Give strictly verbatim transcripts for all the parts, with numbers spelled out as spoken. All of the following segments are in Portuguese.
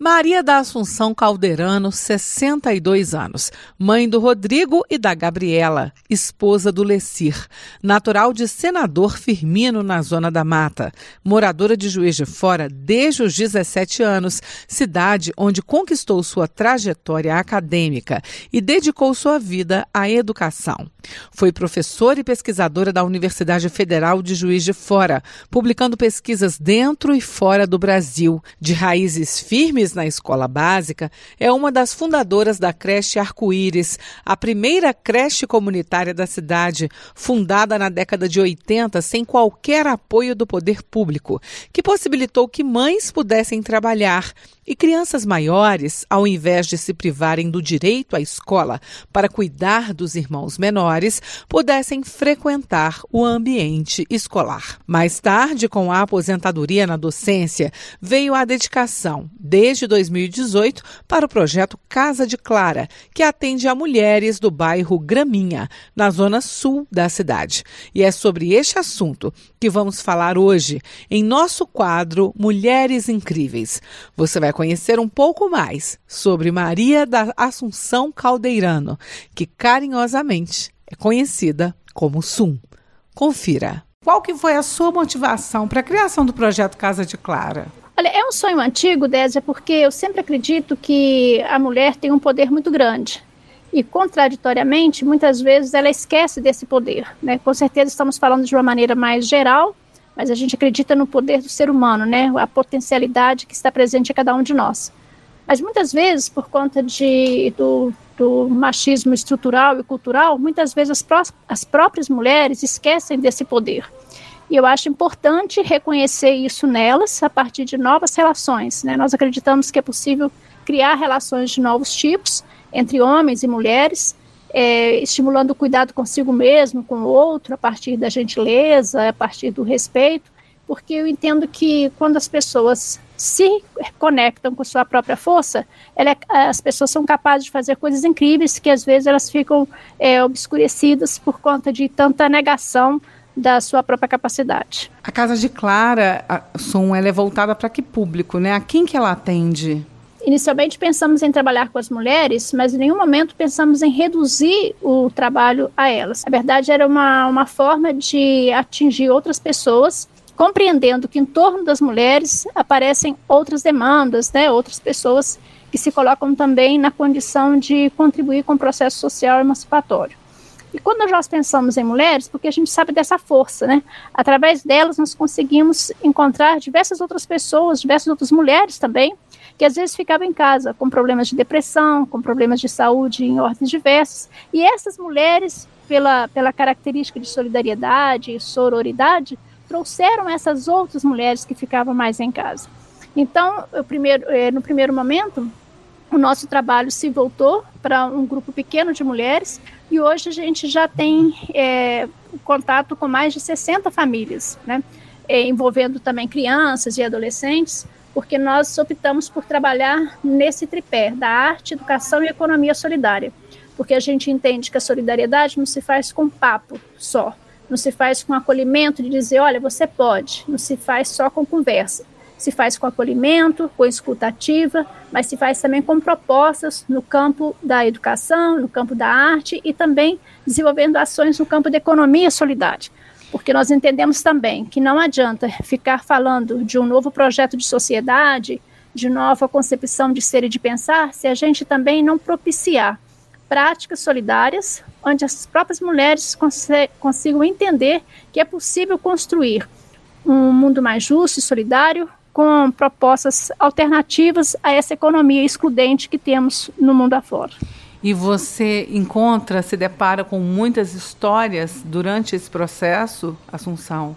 Maria da Assunção Calderano, sessenta e dois anos, mãe do Rodrigo e da Gabriela, esposa do Lecir, natural de Senador Firmino, na Zona da Mata, moradora de Juiz de Fora desde os dezessete anos, cidade onde conquistou sua trajetória acadêmica e dedicou sua vida à educação. Foi professora e pesquisadora da Universidade Federal de Juiz de Fora, publicando pesquisas dentro e fora do Brasil. De raízes firmes na escola básica, é uma das fundadoras da creche Arco-Íris, a primeira creche comunitária da cidade, fundada na década de oitenta sem qualquer apoio do poder público, que possibilitou que mães pudessem trabalhar e crianças maiores, ao invés de se privarem do direito à escola para cuidar dos irmãos menores, pudessem frequentar o ambiente escolar. Mais tarde, com a aposentadoria na docência, veio a dedicação, desde dois mil e dezoito, para o projeto Casa de Clara, que atende a mulheres do bairro Graminha, na zona sul da cidade. E é sobre este assunto que vamos falar hoje, em nosso quadro Mulheres Incríveis. Você vai conhecer um pouco mais sobre Maria da Assunção Calderano, que carinhosamente é conhecida como Sum. Confira. Qual que foi a sua motivação para a criação do projeto Casa de Clara? Olha, é um sonho antigo, Désia, porque eu sempre acredito que a mulher tem um poder muito grande. E, contraditoriamente, muitas vezes ela esquece desse poder, né? Com certeza estamos falando de uma maneira mais geral, mas a gente acredita no poder do ser humano, né? A potencialidade que está presente em cada um de nós. Mas muitas vezes, por conta de, do, do machismo estrutural e cultural, muitas vezes as, pró- as próprias mulheres esquecem desse poder. E eu acho importante reconhecer isso nelas a partir de novas relações, né? Nós acreditamos que é possível criar relações de novos tipos entre homens e mulheres, é, estimulando o cuidado consigo mesmo, com o outro, a partir da gentileza, a partir do respeito, porque eu entendo que quando as pessoas se conectam com sua própria força, ela, as pessoas são capazes de fazer coisas incríveis que às vezes elas ficam é, obscurecidas por conta de tanta negação da sua própria capacidade. A Casa de Clara, a Sum, ela é voltada para que público, né? A quem que ela atende? Inicialmente pensamos em trabalhar com as mulheres, mas em nenhum momento pensamos em reduzir o trabalho a elas. Na verdade, era uma, uma forma de atingir outras pessoas, compreendendo que em torno das mulheres aparecem outras demandas, né, outras pessoas que se colocam também na condição de contribuir com o processo social emancipatório. E quando nós pensamos em mulheres, porque a gente sabe dessa força, né? Através delas nós conseguimos encontrar diversas outras pessoas, diversas outras mulheres também, que às vezes ficavam em casa com problemas de depressão, com problemas de saúde em ordens diversas. E essas mulheres, pela, pela característica de solidariedade e sororidade, trouxeram essas outras mulheres que ficavam mais em casa. Então, eu primeiro, no primeiro momento, o nosso trabalho se voltou para um grupo pequeno de mulheres e hoje a gente já tem é, contato com mais de sessenta famílias, né, é, envolvendo também crianças e adolescentes, porque nós optamos por trabalhar nesse tripé da arte, educação e economia solidária, porque a gente entende que a solidariedade não se faz com papo só, não se faz com acolhimento de dizer, olha, você pode, não se faz só com conversa, se faz com acolhimento, com escuta ativa, mas se faz também com propostas no campo da educação, no campo da arte e também desenvolvendo ações no campo da economia solidária. Porque nós entendemos também que não adianta ficar falando de um novo projeto de sociedade, de nova concepção de ser e de pensar, se a gente também não propiciar práticas solidárias, onde as próprias mulheres consigam entender que é possível construir um mundo mais justo e solidário, com propostas alternativas a essa economia excludente que temos no mundo afora. E você encontra, se depara com muitas histórias durante esse processo, Assunção?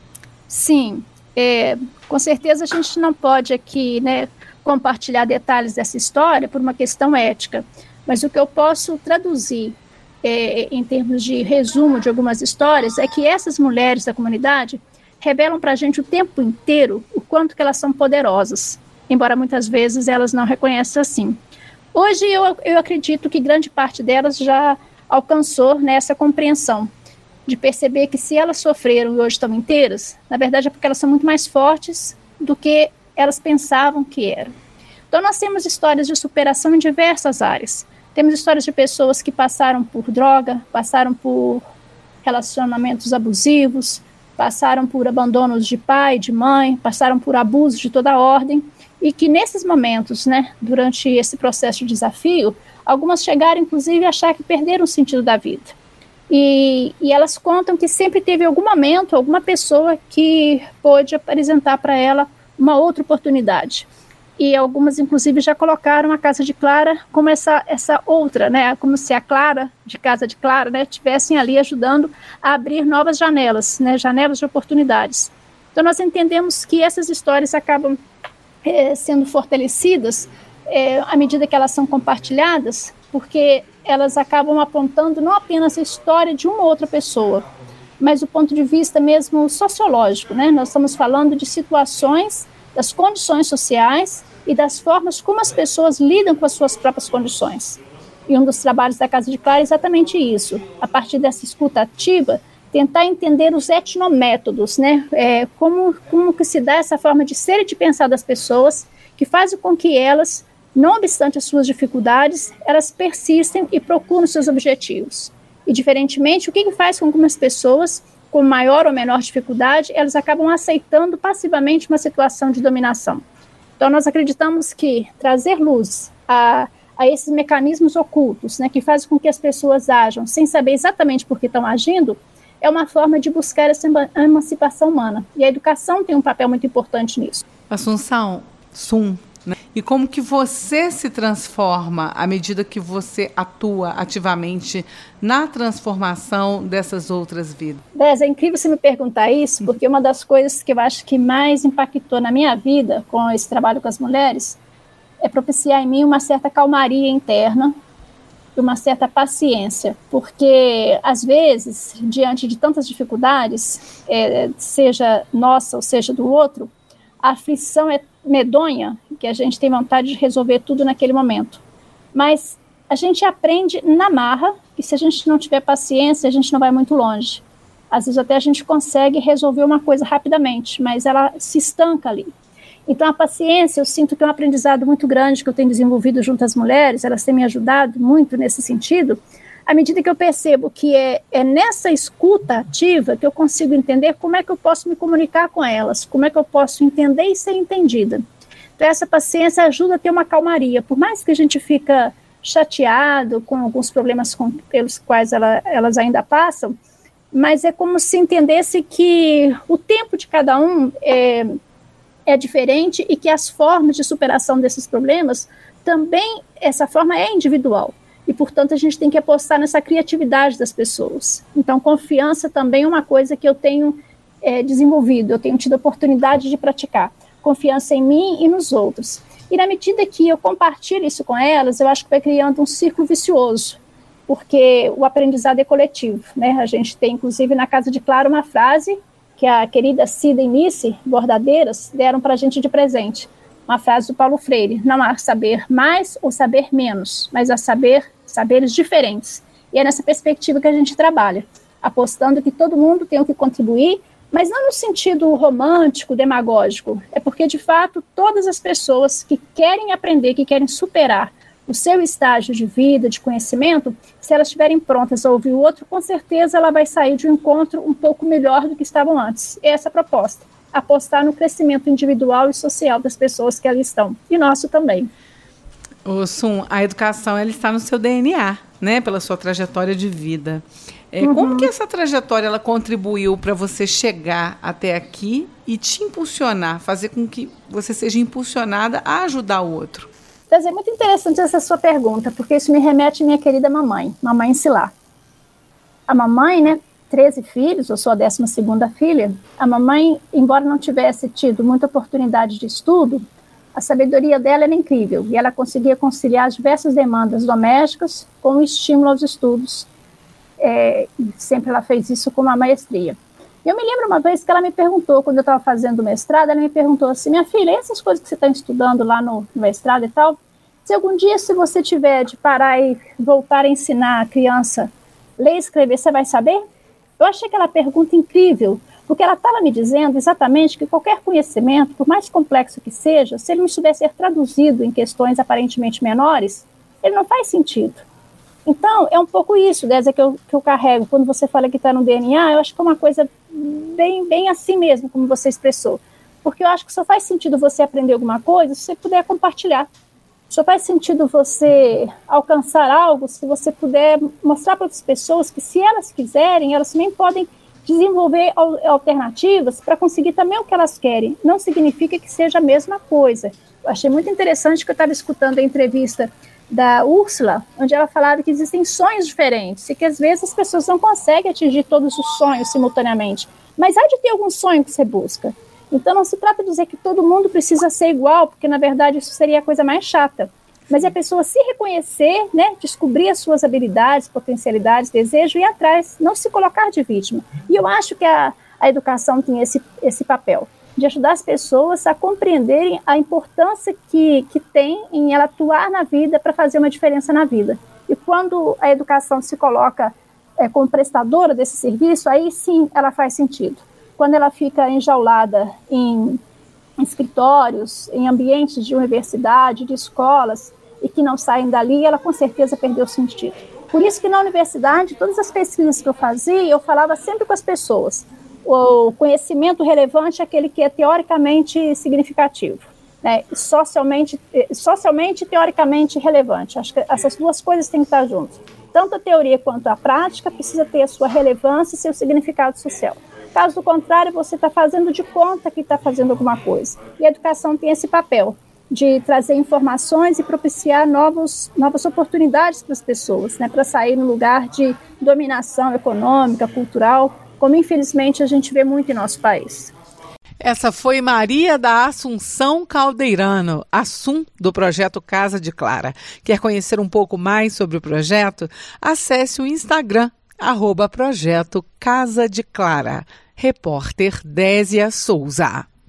Sim, é, com certeza a gente não pode aqui, né, compartilhar detalhes dessa história por uma questão ética, mas o que eu posso traduzir é, em termos de resumo de algumas histórias é que essas mulheres da comunidade revelam para a gente o tempo inteiro o quanto que elas são poderosas, embora muitas vezes elas não reconheçam assim. Hoje eu, eu acredito que grande parte delas já alcançou nessa compreensão de perceber que se elas sofreram e hoje estão inteiras, na verdade é porque elas são muito mais fortes do que elas pensavam que eram. Então, nós temos histórias de superação em diversas áreas. Temos histórias de pessoas que passaram por droga, passaram por relacionamentos abusivos, passaram por abandonos de pai, de mãe, passaram por abusos de toda a ordem, e que nesses momentos, né, durante esse processo de desafio, algumas chegaram, inclusive, a achar que perderam o sentido da vida. E, e elas contam que sempre teve algum momento, alguma pessoa que pôde apresentar para ela uma outra oportunidade. E algumas, inclusive, já colocaram a Casa de Clara como essa, essa outra, né? Como se a Clara, de Casa de Clara, né, estivessem ali ajudando a abrir novas janelas, né? Janelas de oportunidades. Então, nós entendemos que essas histórias acabam é, sendo fortalecidas é, à medida que elas são compartilhadas, porque elas acabam apontando não apenas a história de uma ou outra pessoa, mas o ponto de vista mesmo sociológico, né? Nós estamos falando de situações, das condições sociais e das formas como as pessoas lidam com as suas próprias condições. E um dos trabalhos da Casa de Clara é exatamente isso, a partir dessa escuta ativa, tentar entender os etnométodos, né? É, como, como que se dá essa forma de ser e de pensar das pessoas, que faz com que elas, não obstante as suas dificuldades, elas persistem e procuram seus objetivos. E, diferentemente, o que, que faz com que as pessoas, com maior ou menor dificuldade, elas acabam aceitando passivamente uma situação de dominação. Então, nós acreditamos que trazer luz a, a esses mecanismos ocultos, né, que fazem com que as pessoas ajam sem saber exatamente por que estão agindo, é uma forma de buscar essa emancipação humana. E a educação tem um papel muito importante nisso. Assunção, Sum, né? E como que você se transforma à medida que você atua ativamente na transformação dessas outras vidas? Dez, é incrível você me perguntar isso, porque uma das coisas que eu acho que mais impactou na minha vida com esse trabalho com as mulheres é propiciar em mim uma certa calmaria interna e uma certa paciência, porque às vezes, diante de tantas dificuldades, é, seja nossa ou seja do outro, a aflição é medonha, que a gente tem vontade de resolver tudo naquele momento. Mas a gente aprende na marra, e se a gente não tiver paciência, a gente não vai muito longe. Às vezes até a gente consegue resolver uma coisa rapidamente, mas ela se estanca ali. Então a paciência, eu sinto que é um aprendizado muito grande que eu tenho desenvolvido junto às mulheres, elas têm me ajudado muito nesse sentido, à medida que eu percebo que é, é nessa escuta ativa que eu consigo entender como é que eu posso me comunicar com elas, como é que eu posso entender e ser entendida. Então essa paciência ajuda a ter uma calmaria, por mais que a gente fica chateado com alguns problemas com, pelos quais ela, elas ainda passam, mas é como se entendesse que o tempo de cada um é, é diferente e que as formas de superação desses problemas também, essa forma é individual. E, portanto, a gente tem que apostar nessa criatividade das pessoas. Então, confiança também é uma coisa que eu tenho é, desenvolvido, eu tenho tido a oportunidade de praticar. Confiança em mim e nos outros. E na medida que eu compartilho isso com elas, eu acho que vai criando um círculo vicioso, porque o aprendizado é coletivo, né? A gente tem, inclusive, na Casa de Clara, uma frase que a querida Cida e Nice, bordadeiras, deram para a gente de presente. Uma frase do Paulo Freire: não há saber mais ou saber menos, mas há saber, saberes diferentes. E é nessa perspectiva que a gente trabalha, apostando que todo mundo tem o que contribuir, mas não no sentido romântico, demagógico. É porque, de fato, todas as pessoas que querem aprender, que querem superar o seu estágio de vida, de conhecimento, se elas estiverem prontas a ouvir o outro, com certeza ela vai sair de um encontro um pouco melhor do que estavam antes. É essa a proposta. Apostar no crescimento individual e social das pessoas que ali estão. E nosso também. Ô, Sum, a educação ela está no seu D N A, né? Pela sua trajetória de vida. É, uhum. Como que essa trajetória ela contribuiu para você chegar até aqui e te impulsionar, fazer com que você seja impulsionada a ajudar o outro? É muito interessante essa sua pergunta, porque isso me remete à minha querida mamãe, mamãe Silá. A mamãe, né? treze filhos, eu sou a décima segunda filha, a mamãe, embora não tivesse tido muita oportunidade de estudo, a sabedoria dela era incrível, e ela conseguia conciliar as diversas demandas domésticas com o estímulo aos estudos. É, sempre ela fez isso com uma maestria. Eu me lembro uma vez que ela me perguntou, quando eu estava fazendo o mestrado, ela me perguntou assim: minha filha, essas coisas que você está estudando lá no, no mestrado e tal, se algum dia, se você tiver de parar e voltar a ensinar a criança ler e escrever, você vai saber? Eu achei aquela pergunta incrível, Porque ela estava me dizendo exatamente que qualquer conhecimento, por mais complexo que seja, se ele não souber ser traduzido em questões aparentemente menores, ele não faz sentido. Então, é um pouco isso, Désia, que eu, que eu carrego. Quando você fala que está no D N A, eu acho que é uma coisa bem, bem assim mesmo, como você expressou. Porque eu acho que só faz sentido você aprender alguma coisa se você puder compartilhar. Só faz sentido você alcançar algo se você puder mostrar para outras pessoas que, se elas quiserem, elas também podem desenvolver alternativas para conseguir também o que elas querem. Não significa que seja a mesma coisa. Eu achei muito interessante que eu estava escutando a entrevista da Úrsula, onde ela falava que existem sonhos diferentes e que às vezes as pessoas não conseguem atingir todos os sonhos simultaneamente, mas há de ter algum sonho que você busca. Então não se trata de dizer que todo mundo precisa ser igual, porque na verdade isso seria a coisa mais chata, mas é a pessoa se reconhecer, né, descobrir as suas habilidades, potencialidades, desejo e ir atrás, não se colocar de vítima. E eu acho que a, a educação tem esse, esse papel de ajudar as pessoas a compreenderem a importância que, que tem em ela atuar na vida para fazer uma diferença na vida. E quando a educação se coloca é, como prestadora desse serviço, aí sim ela faz sentido. Quando ela fica enjaulada em escritórios, em ambientes de universidade, de escolas, e que não saem dali, ela com certeza perdeu o sentido. Por isso que na universidade, todas as pesquisas que eu fazia, eu falava sempre com as pessoas. O conhecimento relevante é aquele que é teoricamente significativo, né? Socialmente, socialmente e teoricamente relevante. Acho que essas duas coisas têm que estar juntas. Tanto a teoria quanto a prática precisa ter a sua relevância e seu significado social. Caso contrário, você está fazendo de conta que está fazendo alguma coisa. E a educação tem esse papel de trazer informações e propiciar novos, novas oportunidades para as pessoas, né? Para sair no lugar de dominação econômica, cultural, como infelizmente a gente vê muito em nosso país. Essa foi Maria da Assunção Caldeirano, Assum, do projeto Casa de Clara. Quer conhecer um pouco mais sobre o projeto? Acesse o Instagram, arroba Projeto Casa de Clara. Repórter Désia Souza.